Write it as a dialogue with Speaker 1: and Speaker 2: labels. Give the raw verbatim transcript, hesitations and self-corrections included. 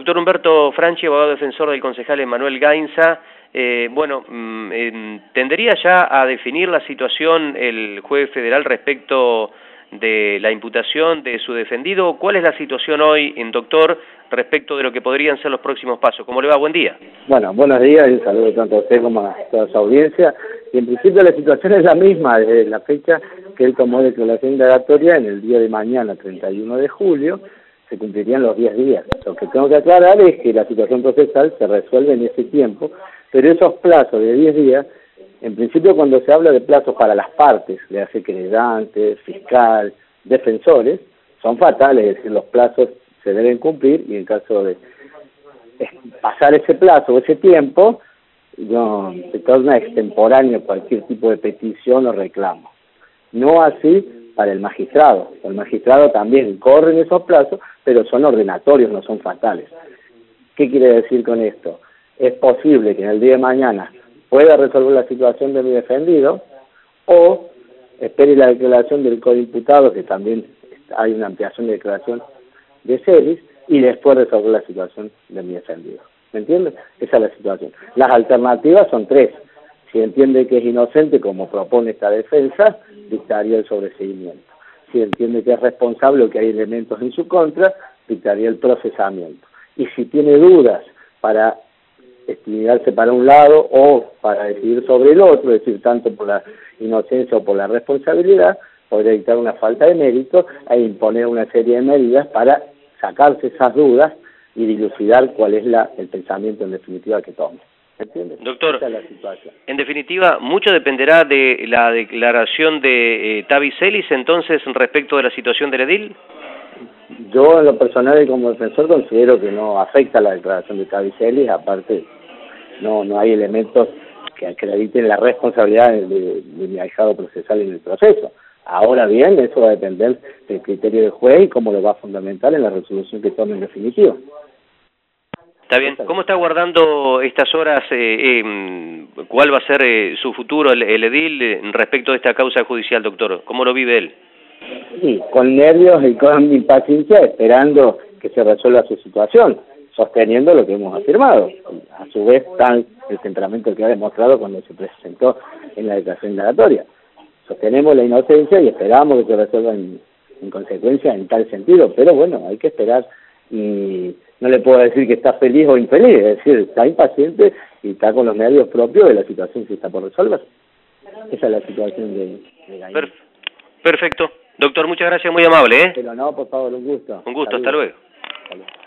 Speaker 1: Doctor Humberto Franchi, abogado defensor del concejal Emanuel Gainza. Eh, bueno, eh, ¿tendería ya a definir la situación el juez federal respecto de la imputación de su defendido? ¿Cuál es la situación hoy, en doctor, respecto de lo que podrían ser los próximos pasos? ¿Cómo le va? Buen día.
Speaker 2: Bueno, buenos días y un saludo tanto a usted como a toda su audiencia. Y en principio la situación es la misma desde la fecha que él tomó declaración indagatoria en el día de mañana, treinta y uno de julio, se cumplirían los diez días. Lo que tengo que aclarar es que la situación procesal se resuelve en ese tiempo, pero esos plazos de diez días, en principio cuando se habla de plazos para las partes, le hace querellante, fiscal, defensores, son fatales, es decir, los plazos se deben cumplir y en caso de pasar ese plazo o ese tiempo, no, se torna extemporáneo cualquier tipo de petición o reclamo. No así para el magistrado. El magistrado también corre en esos plazos, pero son ordenatorios, no son fatales. ¿Qué quiere decir con esto? Es posible que en el día de mañana pueda resolver la situación de mi defendido o espere la declaración del coimputado, que también hay una ampliación de declaración de Celis, y después resolver la situación de mi defendido. ¿Me entiendes? Esa es la situación. Las alternativas son tres. Si entiende que es inocente, como propone esta defensa, dictaría el sobreseimiento. Si entiende que es responsable o que hay elementos en su contra, dictaría el procesamiento. Y si tiene dudas para estimarse para un lado o para decidir sobre el otro, es decir, tanto por la inocencia o por la responsabilidad, podría dictar una falta de mérito e imponer una serie de medidas para sacarse esas dudas y dilucidar cuál es la, el pensamiento en definitiva que tome. ¿Entiendes?
Speaker 1: Doctor,
Speaker 2: esa es la situación.
Speaker 1: En definitiva, mucho dependerá de la declaración de eh, Tavi Celis, entonces, respecto de la situación del edil.
Speaker 2: Yo, en lo personal y como defensor, considero que no afecta la declaración de Tavi Celis, aparte no no hay elementos que acrediten la responsabilidad de, de, de mi ahijado procesal en el proceso. Ahora bien, eso va a depender del criterio del juez y cómo lo va a fundamentar en la resolución que tome en definitiva.
Speaker 1: Está bien. ¿Cómo está guardando estas horas? Eh, eh, ¿Cuál va a ser eh, su futuro, el, el edil, eh, respecto de esta causa judicial, doctor? ¿Cómo lo vive él?
Speaker 2: Sí, con nervios y con impaciencia, esperando que se resuelva su situación, sosteniendo lo que hemos afirmado. A su vez, tal el temperamento que ha demostrado cuando se presentó en la declaración indagatoria. Sostenemos la inocencia y esperamos que se resuelva en, en consecuencia en tal sentido, pero bueno, hay que esperar y no le puedo decir que está feliz o infeliz, es decir, está impaciente y está con los nervios propios de la situación que está por resolver. Esa es la situación de, de Gainza.
Speaker 1: Perfecto. Doctor, muchas gracias, muy amable, ¿eh?
Speaker 2: Pero no, por favor, un gusto.
Speaker 1: Un gusto, hasta luego. Hasta luego.